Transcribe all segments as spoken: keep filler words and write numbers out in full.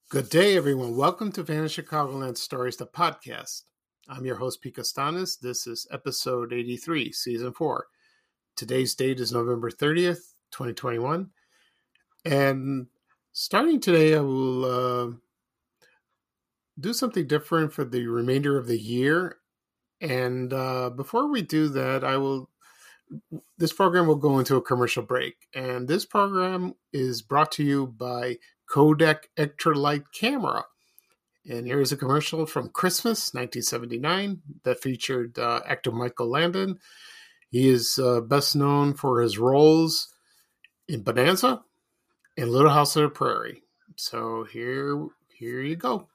Good day, everyone. Welcome to Vanished Chicagoland Stories, the podcast. I'm your host, Pete Costanis. This is episode eighty-three, season four. Today's date is November thirtieth, twenty twenty-one. And starting today, I will uh, do something different for the remainder of the year. And uh, before we do that, I will. This program will go into a commercial break. And this program is brought to you by Kodak Extralight Camera. And here's a commercial from Christmas, nineteen seventy-nine, that featured uh, actor Michael Landon. He is uh, best known for his roles in Bonanza and Little House on the Prairie. So here, here you go.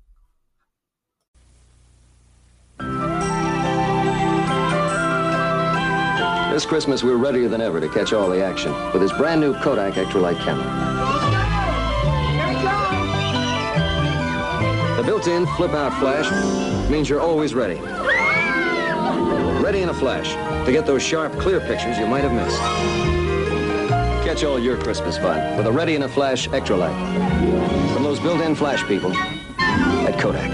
This Christmas, we're readier than ever to catch all the action with this brand new Kodak Extralight camera. The built-in flip-out flash means you're always ready. Ready in a flash to get those sharp, clear pictures you might have missed. Catch all your Christmas fun with a Ready in a Flash Extralight from those built-in flash people at Kodak.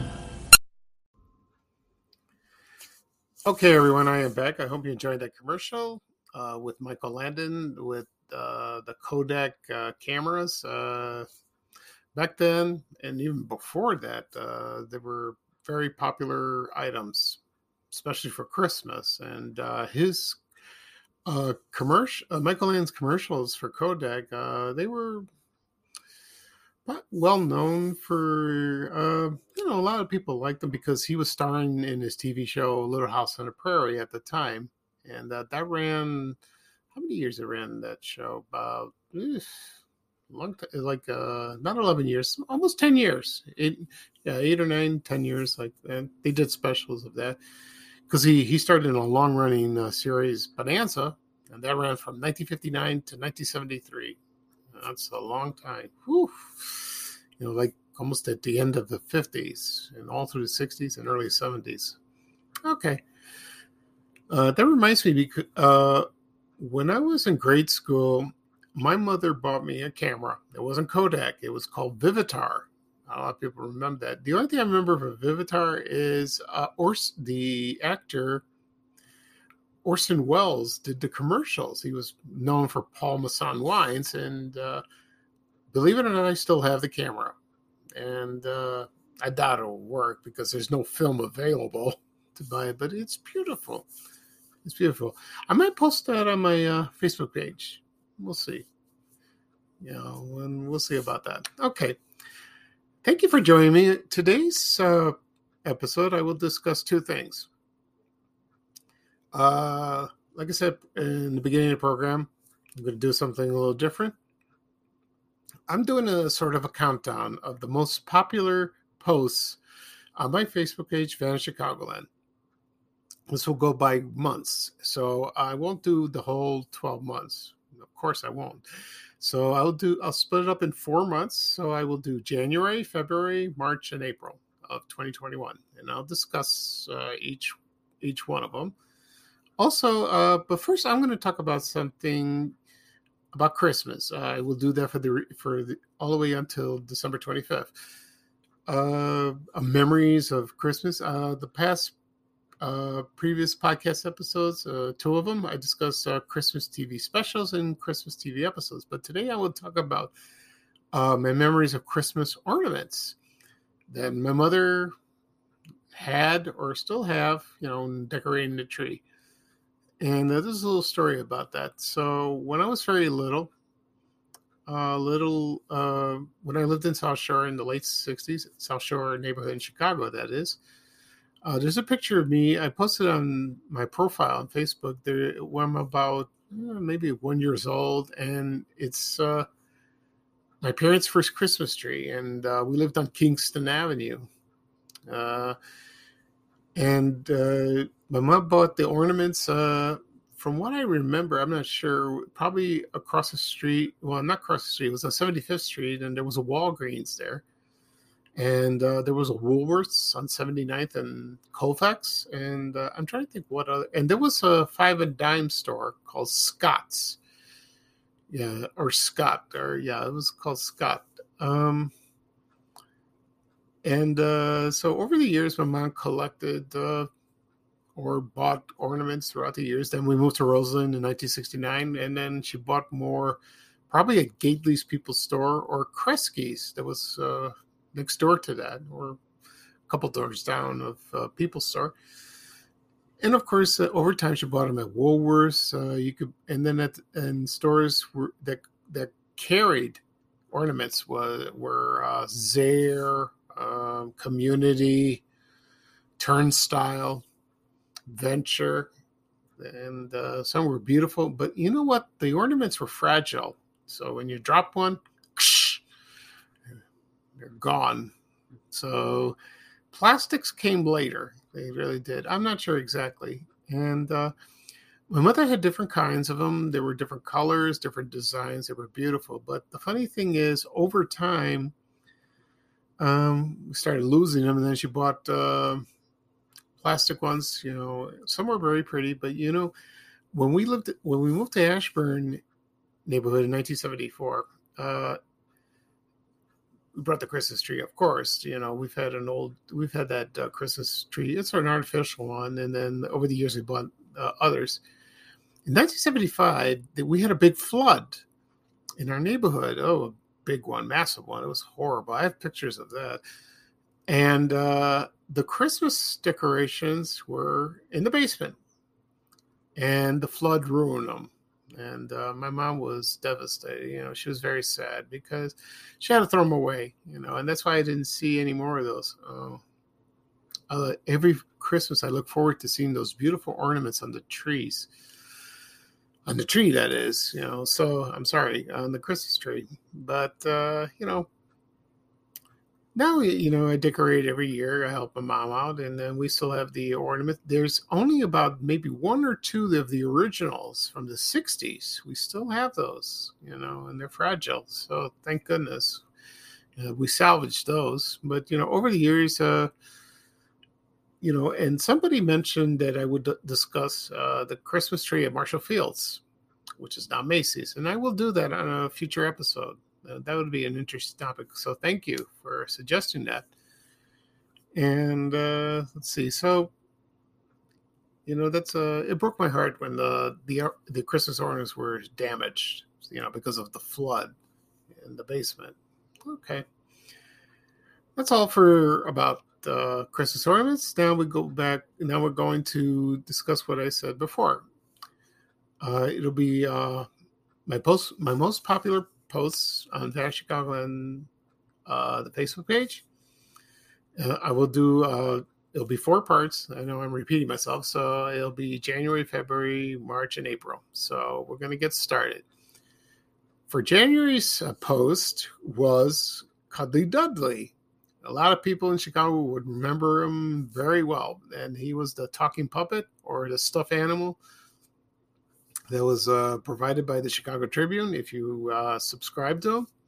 Okay, everyone, I am back. I hope you enjoyed that commercial uh, with Michael Landon with uh, the Kodak uh, cameras. Uh, back then, and even before that, uh, they were very popular items, especially for Christmas. And uh, his uh, commercial, uh, Michael Landon's commercials for Kodak, uh, they were not well known for, uh, you know, a lot of people liked them because he was starring in his T V show Little House on the Prairie at the time. And uh, that ran, how many years it ran that show? About, eh, long time, like uh, not eleven years, almost ten years. Eight, yeah, eight or nine, ten years. Like and they did specials of that because he, he started in a long running uh, series, Bonanza, and that ran from nineteen fifty-nine to nineteen seventy-three. That's a long time. Whew. You know, like almost at the end of the fifties and all through the sixties and early seventies. Okay. Uh, that reminds me, because uh, when I was in grade school, my mother bought me a camera. It wasn't Kodak. It was called Vivitar. A lot of people remember that. The only thing I remember for Vivitar is uh, Ors- the actor Orson Welles did the commercials. He was known for Paul Masson wines, and uh, believe it or not, I still have the camera. And uh, I doubt it'll work because there's no film available to buy it, but it's beautiful. It's beautiful. I might post that on my uh, Facebook page. We'll see. You know, and we'll see about that. Okay. Thank you for joining me. Today's uh, episode, I will discuss two things. Uh, like I said in the beginning of the program, I'm going to do something a little different. I'm doing a sort of a countdown of the most popular posts on my Facebook page, Vanished Chicagoland. This will go by months, so I won't do the whole twelve months. Of course, I won't. So I'll do. I'll split it up in four months. So I will do January, February, March, and April of twenty twenty-one, and I'll discuss uh, each each one of them. Also, uh, but first, I'm going to talk about something about Christmas. Uh, I will do that for the for the, all the way until December twenty-fifth. Uh, memories of Christmas. Uh, the past uh, previous podcast episodes, uh, two of them, I discussed uh, Christmas T V specials and Christmas T V episodes. But today I will talk about uh, my memories of Christmas ornaments that my mother had or still have, you know, decorating the tree. And uh, there's a little story about that. So when I was very little, uh, little uh, when I lived in South Shore in the late sixties, South Shore neighborhood in Chicago, that is, uh, there's a picture of me. I posted on my profile on Facebook there when I'm about uh, maybe one years old, and it's uh, my parents' first Christmas tree, and uh, we lived on Kingston Avenue. Uh, and uh, my mom bought the ornaments. Uh, from what I remember, I'm not sure, probably across the street. Well, not across the street. It was on seventy-fifth Street, and there was a Walgreens there. And uh, there was a Woolworths on seventy-ninth and Colfax. And uh, I'm trying to think what other. And there was a five and dime store called Scott's. Yeah, or Scott. Or, yeah, it was called Scott. Um, And uh, so over the years, my mom collected uh, or bought ornaments throughout the years. Then we moved to Roseland in nineteen sixty-nine, and then she bought more, probably at Gately's People's Store or Kresge's that was uh, next door to that, or a couple doors down of uh, People's Store. And of course, uh, over time, she bought them at Woolworths. Uh, you could, and then at and stores were, that that carried ornaments were were uh, Zayre, um, Community, Turnstile, Venture, and uh, some were beautiful. But you know what? The ornaments were fragile. So when you drop one, they're gone. So plastics came later. They really did. I'm not sure exactly. And uh, my mother had different kinds of them. There were different colors, different designs. They were beautiful. But the funny thing is, over time, um, we started losing them. And then she bought uh, plastic ones. You know, some were very pretty. But, you know, when we lived, when we moved to Ashburn neighborhood in nineteen seventy-four, uh, we brought the Christmas tree, of course. You know, we've had an old, we've had that uh, Christmas tree. It's an artificial one. And then over the years, we bought uh, others. In nineteen seventy-five, we had a big flood in our neighborhood. Oh, a big one, massive one. It was horrible. I have pictures of that. And uh, the Christmas decorations were in the basement. And the flood ruined them. And uh, my mom was devastated. You know, she was very sad because she had to throw them away, you know, and that's why I didn't see any more of those. Uh, uh, every Christmas, I look forward to seeing those beautiful ornaments on the trees. On the tree, that is, you know, so I'm sorry, on the Christmas tree. But, uh, you know, now, you know, I decorate every year. I help my mom out, and then we still have the ornament. There's only about maybe one or two of the originals from the sixties. We still have those, you know, and they're fragile. So thank goodness uh, we salvaged those. But, you know, over the years, uh, you know, and somebody mentioned that I would d- discuss uh, the Christmas tree at Marshall Fields, which is now Macy's. And I will do that on a future episode. Uh, that would be an interesting topic. So thank you for suggesting that. And uh, let's see. So, you know, that's uh, it broke my heart when the the the Christmas ornaments were damaged, you know, because of the flood in the basement. Okay, that's all for about uh, Christmas ornaments. Now we go back. Now we're going to discuss what I said before. Uh, it'll be uh, my post, my most popular posts on Vanished Chicagoland, uh, the Facebook page. Uh, I will do, uh, it'll be four parts. I know I'm repeating myself. So it'll be January, February, March, and April. So we're going to get started. For January's uh, post was Cuddly Dudley. A lot of people in Chicago would remember him very well. And he was the talking puppet or the stuffed animal that was uh, provided by the Chicago Tribune. If you uh, subscribe to them,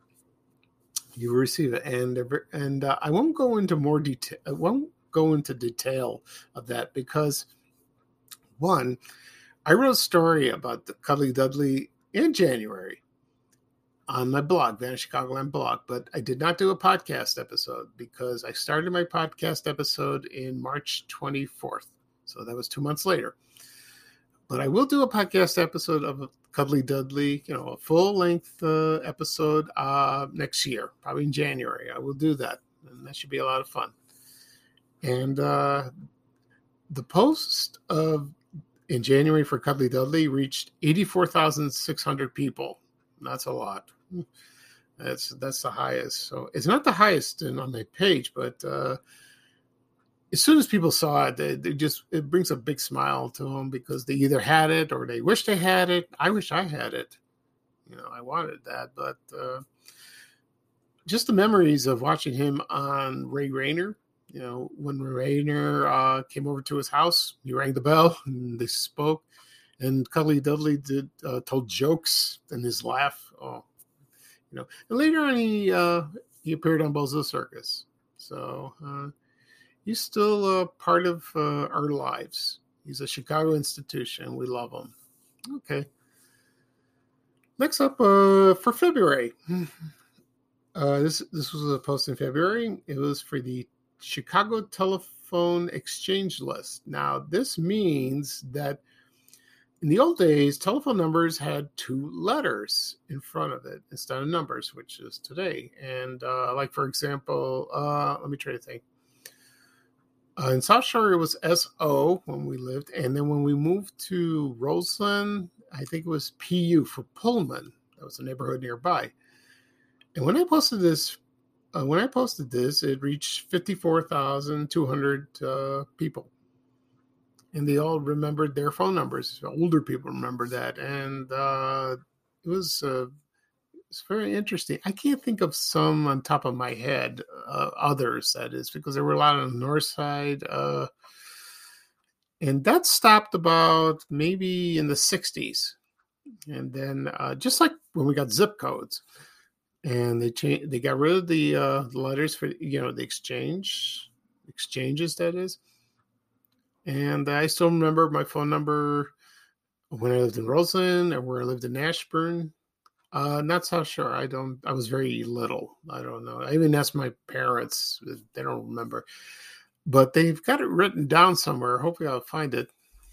you will receive it. And and uh, I won't go into more detail. I won't go into detail of that because, one, I wrote a story about the Cuddly Dudley in January on my blog, Vanished Chicagoland blog, but I did not do a podcast episode because I started my podcast episode in March twenty-fourth. So that was two months later. But I will do a podcast episode of Cuddly Dudley, you know, a full-length uh, episode uh, next year, probably in January. I will do that, and that should be a lot of fun. And uh, the post of in January for Cuddly Dudley reached eighty-four thousand six hundred people. That's a lot. That's that's the highest. So it's not the highest in, on my page, but uh, as soon as people saw it, they, they just it brings a big smile to them because they either had it or they wish they had it. I wish I had it. You know, I wanted that, but uh, just the memories of watching him on Ray Rayner. You know, when Rayner uh, came over to his house, he rang the bell and they spoke. And Cuddly Dudley did uh, told jokes and his laugh. Oh, you know. And later on, he uh, he appeared on Bozo Circus. So uh, he's still a part of uh, our lives. He's a Chicago institution. We love him. Okay. Next up uh, for February, Uh, this this was a post in February. It was for the Chicago Telephone Exchange List. Now, this means that in the old days, telephone numbers had two letters in front of it instead of numbers, which is today. And uh, like, for example, uh, let me try to think. Uh, in South Shore, it was S O when we lived. And then when we moved to Roseland, I think it was P U for Pullman. That was a neighborhood nearby. And when I posted this, uh, when I posted this, it reached fifty-four thousand two hundred uh, people. And they all remembered their phone numbers. Older people remember that. And uh, it was uh, it's very interesting. I can't think of some on top of my head, uh, others, that is, because there were a lot on the north side. Uh, and that stopped about maybe in the sixties. And then uh, just like when we got zip codes. And they changed, they got rid of the uh, letters for, you know, the exchange, exchanges, that is. And I still remember my phone number when I lived in Roseland or where I lived in Ashburn. Uh, not South Shore. I don't, I was very little. I don't know. I even asked my parents. They don't remember. But they've got it written down somewhere. Hopefully I'll find it.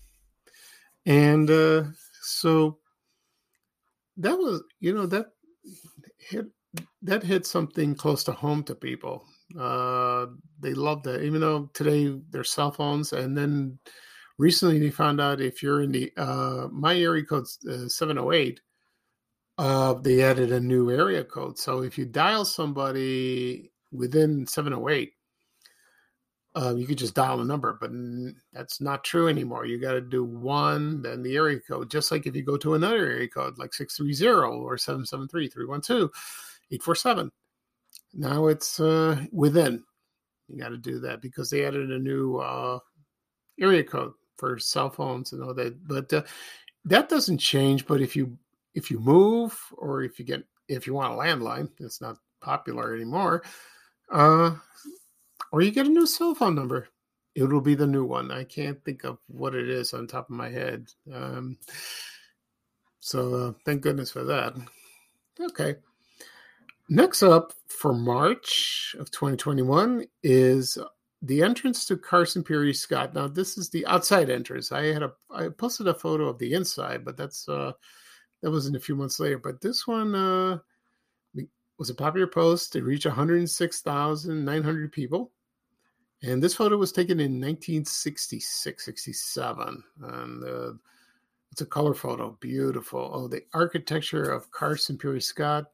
And uh, so that was, you know, that hit, that hit something close to home to people. Uh, they loved it, even though today they're cell phones. And then recently they found out if you're in the, uh, my area code's uh, seven oh eight, uh, they added a new area code. So if you dial somebody within seven oh eight, uh, you could just dial a number, but that's not true anymore. You got to do one, then the area code, just like if you go to another area code like six three zero or seven seven three, three one two, eight four seven. Now it's uh, within. You got to do that because they added a new uh, area code for cell phones and all that. But uh, that doesn't change. But if you if you move or if you get if you want a landline, it's not popular anymore. Uh, or you get a new cell phone number, it will be the new one. I can't think of what it is on top of my head. Um, so uh, thank goodness for that. Okay. Next up for March of twenty twenty-one is the entrance to Carson Pirie Scott. Now, this is the outside entrance. I had a I posted a photo of the inside, but that's uh, that wasn't a few months later. But this one uh, was a popular post. It reached one hundred six thousand nine hundred people. And this photo was taken in nineteen sixty-six, sixty-seven. And uh, it's a color photo. Beautiful. Oh, the architecture of Carson Pirie Scott.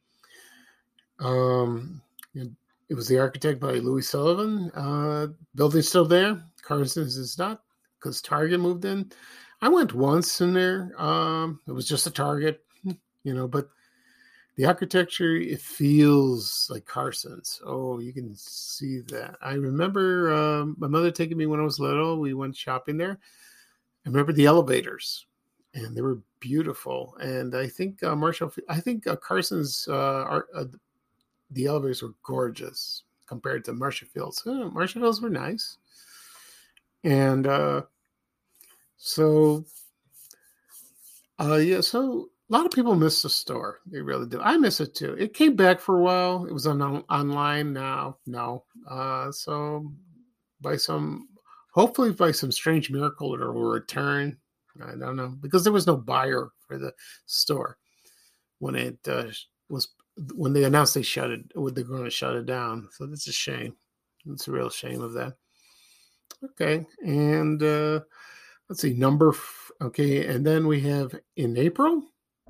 Um, it was the architect by Louis Sullivan. Uh, building's still there. Carson's is not because Target moved in. I went once in there. Um, it was just a Target, you know, but the architecture, it feels like Carson's. Oh, you can see that. I remember um, my mother taking me when I was little. We went shopping there. I remember the elevators, and they were beautiful. And I think uh, Marshall, I think uh, Carson's uh, art, uh, the elevators were gorgeous compared to Marshall Fields. Oh, Marshall Fields were nice. And uh, so, uh, yeah, so a lot of people miss the store. They really do. I miss it too. It came back for a while. It was on, on online now. No. Uh, so by some, hopefully by some strange miracle, it will return. I don't know. Because there was no buyer for the store when it uh, was, when they announced they shut it, they're going to shut it down. So that's a shame. It's a real shame of that. Okay. And uh, let's see, number, f- okay. And then we have in April,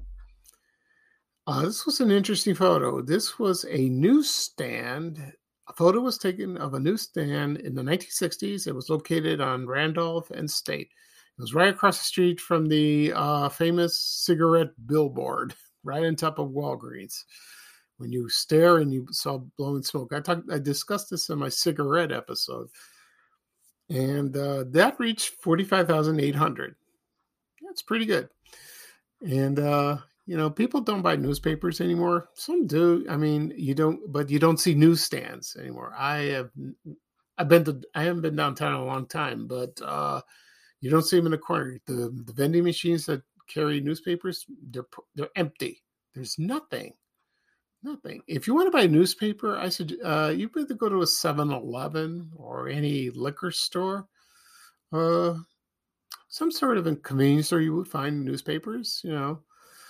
uh, this was an interesting photo. This was a newsstand. A photo was taken of a newsstand in the nineteen sixties. It was located on Randolph and State. It was right across the street from the uh, famous cigarette billboard, right on top of Walgreens. When you stare and you saw blowing smoke. I talked, I discussed this in my cigarette episode. And uh, that reached forty-five thousand eight hundred. That's pretty good. And, uh, you know, people don't buy newspapers anymore. Some do. I mean, you don't, but you don't see newsstands anymore. I have, I've been to, I haven't been downtown in a long time, but uh, you don't see them in the corner. The, the vending machines that carry newspapers, they're, they're empty. There's nothing. Nothing. If you want to buy a newspaper, I said uh, you better go to a seven eleven or any liquor store. Uh, some sort of a convenience store you would find newspapers, you know.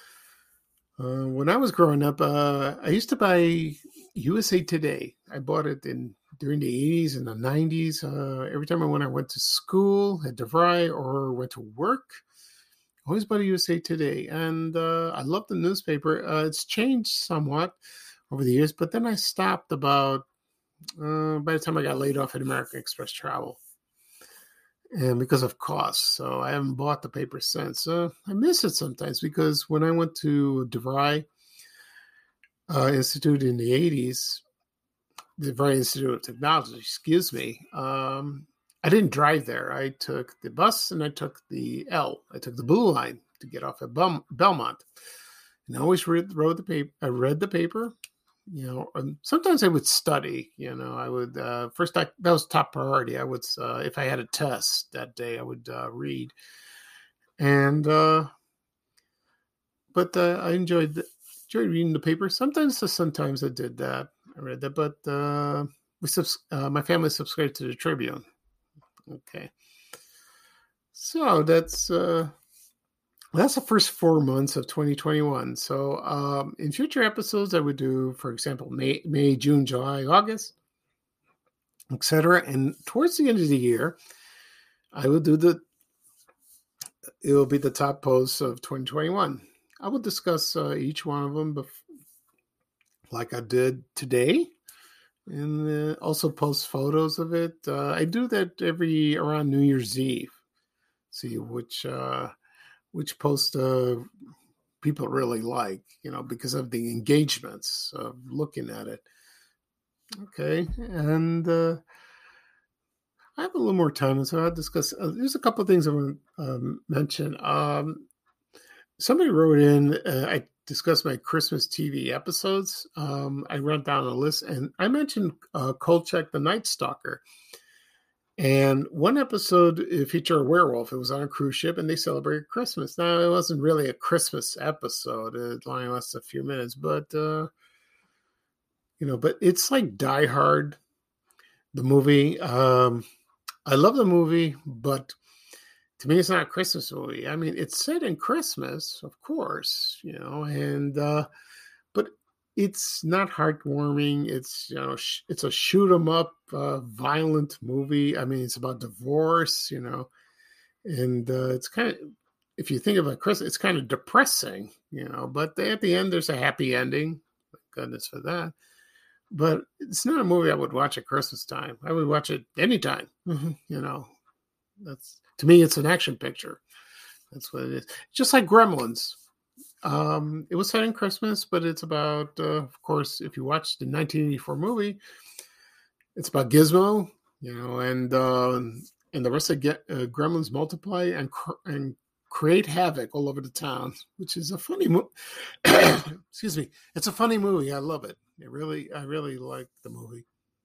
Uh, when I was growing up, uh, I used to buy U S A Today. I bought it in during the eighties and the nineties. Uh, every time I went, I went to school, had to DeVry, or went to work. Always bought a U S A Today, and uh, I love the newspaper. Uh, it's changed somewhat over the years, but then I stopped about uh, by the time I got laid off at American Express Travel, and because of costs. So I haven't bought the paper since. Uh, I miss it sometimes because when I went to DeVry uh, Institute in the eighties, the DeVry Institute of Technology, excuse me, um, I didn't drive there. I took the bus and I took the L. I took the Blue Line to get off at Bel- Belmont. And I always read, wrote the paper. I read the paper. You know, and sometimes I would study. You know, I would uh, first. I, that was top priority. I would, uh, if I had a test that day, I would uh, read. And uh, but uh, I enjoyed the, enjoyed reading the paper. Sometimes, sometimes I did that. I read that, but uh, we subs- uh, my family subscribed to the Tribune. Okay, so that's uh, that's the first four months of twenty twenty-one. So um, in future episodes, I would do, for example, May, May, June, July, August, et cetera. And towards the end of the year, I will do the. It will be the top posts of twenty twenty-one. I will discuss uh, each one of them, bef- like I did today. And uh, also post photos of it. Uh, I do that every around New Year's Eve. See which uh, which post uh, people really like, you know, because of the engagements of looking at it. Okay, and uh, I have a little more time, and so I'll discuss. Uh, there's a couple of things I want to um, mention. Um, somebody wrote in. Uh, I discussed my Christmas T V episodes. Um, I wrote down a list, and I mentioned uh, Kolchak the Night Stalker. And one episode featured a werewolf. It was on a cruise ship, and they celebrated Christmas. Now, it wasn't really a Christmas episode. It only lasted a few minutes, but uh, you know, but it's like Die Hard, the movie. Um, I love the movie, but to me, it's not a Christmas movie. I mean, it's set in Christmas, of course, you know, and uh, but it's not heartwarming. It's, you know, sh- it's a shoot 'em up, uh, violent movie. I mean, it's about divorce, you know, and uh, it's kind of, if you think about Christmas, it's kind of depressing, you know. But at the end, there's a happy ending. Thank goodness for that. But it's not a movie I would watch at Christmas time. I would watch it anytime, you know. That's, to me, it's an action picture. That's what it is. Just like Gremlins. Um, it was set in Christmas, but it's about, uh, of course, if you watch the nineteen eighty-four movie, it's about Gizmo, you know, and uh, and the rest of Ge- uh, Gremlins multiply and cr- and create havoc all over the town, which is a funny movie. Excuse me, it's a funny movie. I love it. It really, I really like the movie.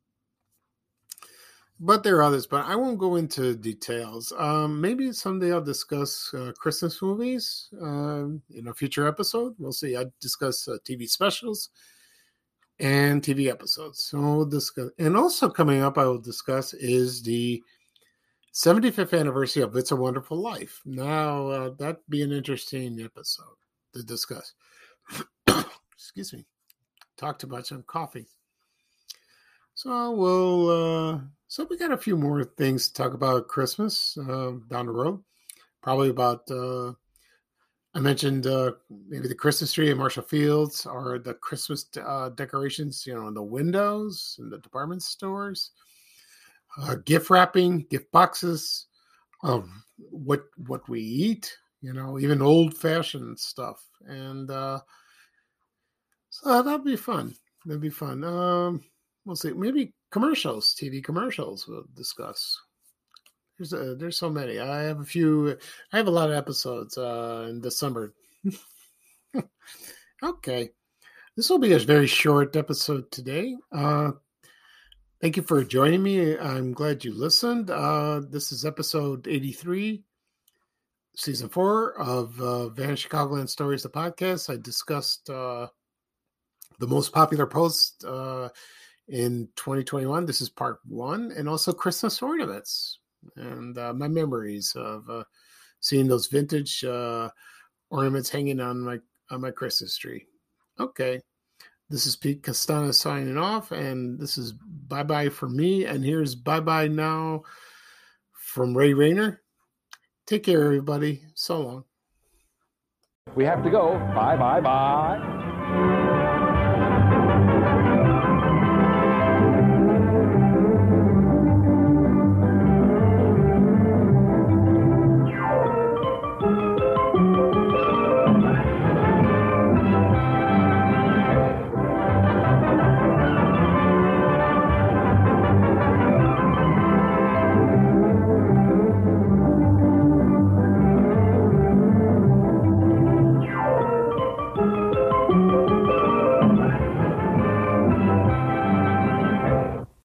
But there are others, but I won't go into details. Um, maybe someday I'll discuss uh, Christmas movies um, in a future episode. We'll see. I discuss uh, T V specials and T V episodes. So we'll discuss. And also coming up, I will discuss is the seventy-fifth anniversary of It's a Wonderful Life. Now, uh, that'd be an interesting episode to discuss. Excuse me. Talk too much. I'm coughing. So we'll. Uh, so we got a few more things to talk about Christmas uh, down the road. Probably about. Uh, I mentioned uh, maybe the Christmas tree in Marshall Fields or the Christmas uh, decorations, you know, in the windows in the department stores. Uh, gift wrapping, gift boxes, of what what we eat, you know, even old fashioned stuff, and uh, so that'd be fun. That'd be fun. Um, we'll see. Maybe commercials, T V commercials. We'll discuss. There's a, there's so many. I have a few. I have a lot of episodes uh, in December. Okay, this will be a very short episode today. Uh, Thank you for joining me. I'm glad you listened. Uh, this is episode eighty-three, season four of uh, Vanished Chicagoland Stories, the podcast. I discussed uh, the most popular post uh, in twenty twenty-one. This is part one, and also Christmas ornaments and uh, my memories of uh, seeing those vintage uh, ornaments hanging on my on my Christmas tree. Okay, this is Pete Castana signing off, and this is bye bye for me. And here's bye bye now from Ray Rayner. Take care, everybody. So long. We have to go. Bye bye bye.